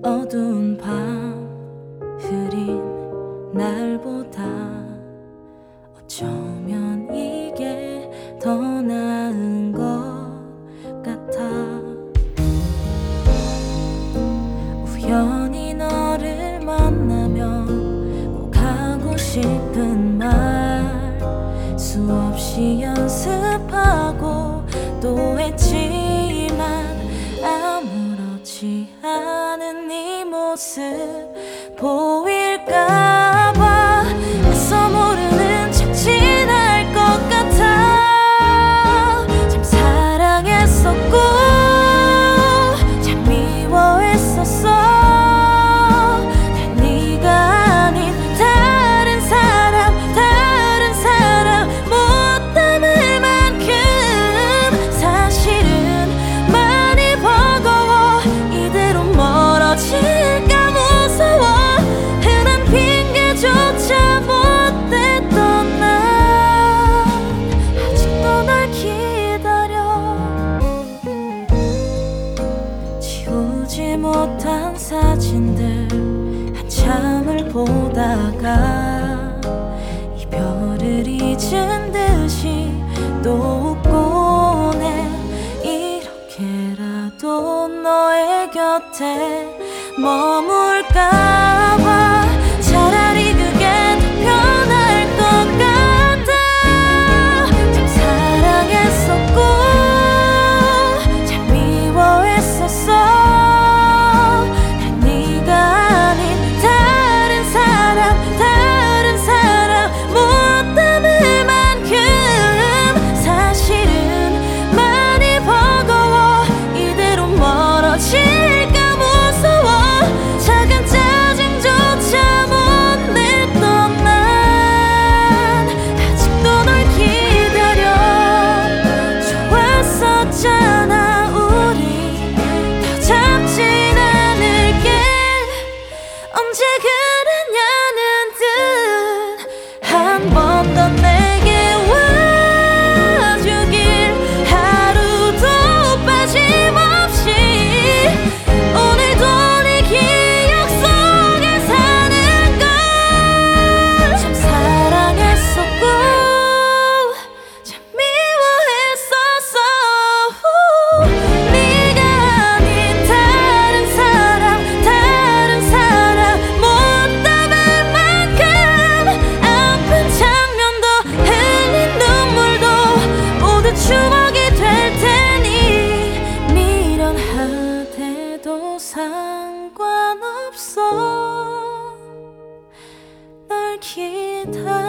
어두운 밤 흐린 날보다 어쩌면 이게 더 나은 것 같아. 우연히 너를 만나면 꼭 하고 싶은 말 수없이 연습하고 또 했지만 아무렇지 않은 네 모습 보일까봐 애써 모르는 척 지날 것 같아. 참 사랑했었고 참 미워했었어. 난 네가 아닌 다른 사람 못 담을 만큼 사실은 많이 버거워. 이대로 멀어질까 무서워. 흔한 핑계조차 못 댔던 난 아직도 널 기다려. 지우지 못한 사진들 한참을 보다가 이별을 잊은 듯이 또 웃고네. 이렇게라도 너의 곁에 머물까봐 차라리 그게 더 편할 것 같아. 참 사랑했었고 참 미워했었어. 난 네가 아닌 다른 사람 못 담을 만큼 사실은 많이 버거워. 이대로 멀어질까 무서워. 작은 짜증조차 못 냈던 난 아직도 널 기다려. 좋았었잖아 우리. 더 잡진 않을게. 언제 그랬냐는 듯 한 번 더 내게 와주길. 하루도 빠짐없이 오늘도 네 기억 속에 사는 걸. 참 사랑했었고 참 미워했었어. 네가 아닌 다른 사람 못 담을 만큼 아픈 장면도 흘린 눈물도 모두 추억이 될 테니 미련하대도 상관없어. 널 기다려.